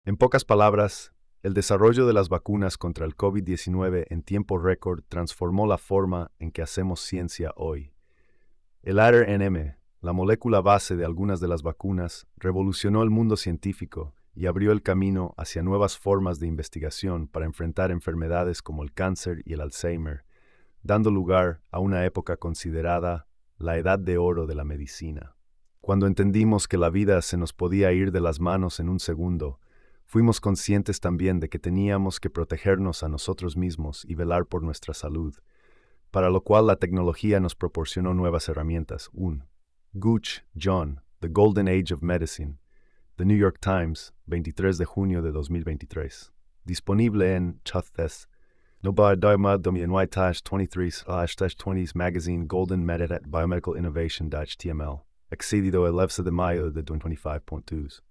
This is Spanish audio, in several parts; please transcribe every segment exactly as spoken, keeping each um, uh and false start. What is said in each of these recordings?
En pocas palabras, el desarrollo de las vacunas contra el COVID diecinueve en tiempo récord transformó la forma en que hacemos ciencia hoy. El A R N M, la molécula base de algunas de las vacunas, revolucionó el mundo científico y abrió el camino hacia nuevas formas de investigación para enfrentar enfermedades como el cáncer y el Alzheimer, dando lugar a una época considerada la edad de oro de la medicina. Cuando entendimos que la vida se nos podía ir de las manos en un segundo, fuimos conscientes también de que teníamos que protegernos a nosotros mismos y velar por nuestra salud, para lo cual la tecnología nos proporcionó nuevas herramientas. uno. Gooch, John, The Golden Age of Medicine, The New York Times, veintitrés de junio de dos mil veintitrés. Disponible en Chuthes, Nobel veintitrés slash veinte Magazine Golden Medical Biomedical Innovation H T M L. Accedido el once de mayo de dos mil veinticinco punto dos.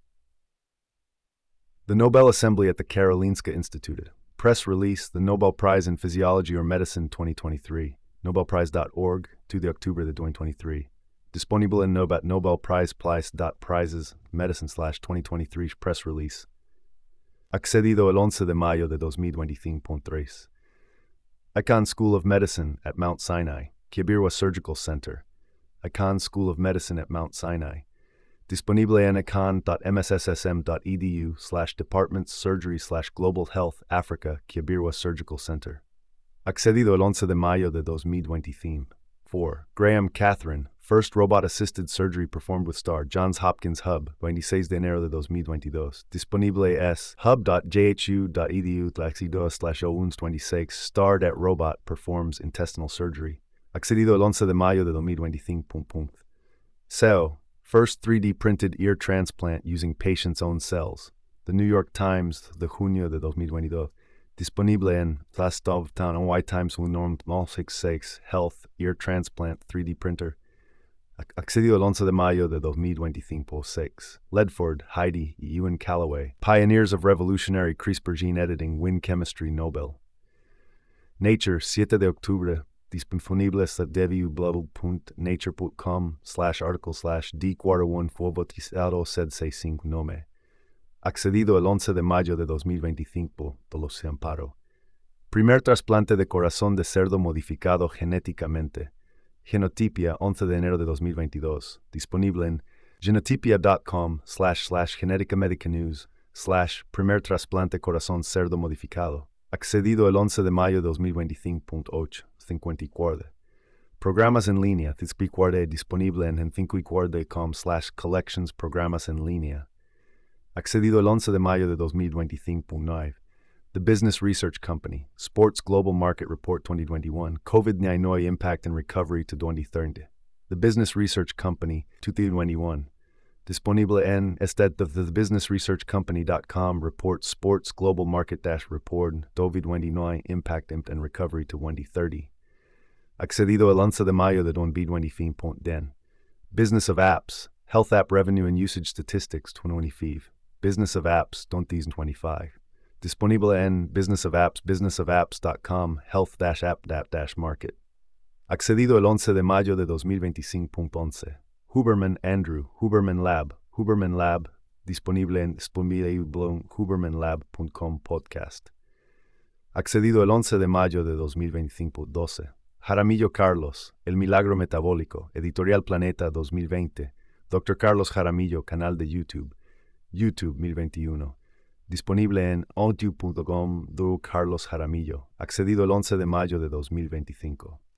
The Nobel Assembly at the Karolinska Institute. Press release, the Nobel Prize in Physiology or Medicine twenty twenty-three. nobel prize dot org, dos de octubre de twenty twenty-three. Disponible en Nobel, Nobel Prize Prize dot prizes, medicine slash twenty twenty-three press release. Accedido el once de mayo de dos mil veinticinco punto tres. Icahn School of Medicine at Mount Sinai. Kibirwa Surgical Center. Icahn School of Medicine at Mount Sinai. Disponible en icahn dot m s s s m dot e d u slash departments surgery slash global health Africa Kibirwa Surgical Center. Accedido el once de mayo de dos mil veinticinco. four. Graham Catherine, first robot-assisted surgery performed with STAR, Johns Hopkins Hub, veintiséis de enero de dos mil veintidós. Disponible es hub dot j h u dot e d u slash o uno veintiséis. STAR dot robot performs intestinal surgery. Accedido el once de mayo de dos mil veinticinco. S E O, first three D printed ear transplant using patient's own cells. The New York Times, de junio de dos mil veintidós. Disponible en Plastov Town on Y Times Norm sixty-six Health Ear Transplant three D Printer. Accedido el once de mayo de dos mil veinticinco. six. Ledford, Heidi, y Ewan Callaway, pioneers of revolutionary CRISPR gene editing, win chemistry Nobel. Nature, siete de octubre. Disponibles at www.nature.com slash article slash d cuarenta y uno fue bautizado sed sesenta y cinco nome. Accedido el once de mayo de dos mil veinticinco, Tolosa Amparo. Primer trasplante de corazón de cerdo modificado genéticamente. Genotipia, once de enero de dos mil veintidós. Disponible en genotipia.com slash slash genética médica news slash primer trasplante corazón cerdo modificado. Accedido el once de mayo de dos mil veinticinco. ocho. cincuenta y cuatro. Programas en línea. Disponible en cinco y cuatro punto com slash collections programas en línea. Accedido el once de mayo de dos mil veinticinco. nueve. The Business Research Company, Sports Global Market Report twenty twenty-one, COVID nineteen Impact and Recovery to twenty thirty. The Business Research Company, twenty twenty-one. Disponible en este de the business research company dot com report Sports Global Market Dash Report COVID nineteen Impact and Recovery to twenty thirty. Accedido el once de mayo de dos mil veinticinco. Den. Business of Apps, Health App Revenue and Usage Statistics twenty twenty-five. Business of Apps twenty twenty-five. Disponible en Business of Apps, business of apps dot com, health-app-market. Accedido el once de mayo de dos mil veinticinco. once. Huberman Andrew, Huberman Lab, Huberman Lab, disponible en huberman lab punto com podcast. Accedido el once de mayo de dos mil veinticinco. doce. Jaramillo Carlos, El Milagro Metabólico, Editorial Planeta dos mil veinte. doctor Carlos Jaramillo, canal de YouTube, YouTube dos mil veintiuno. Disponible en youtube punto com do Carlos Jaramillo. Accedido el once de mayo de dos mil veinticinco.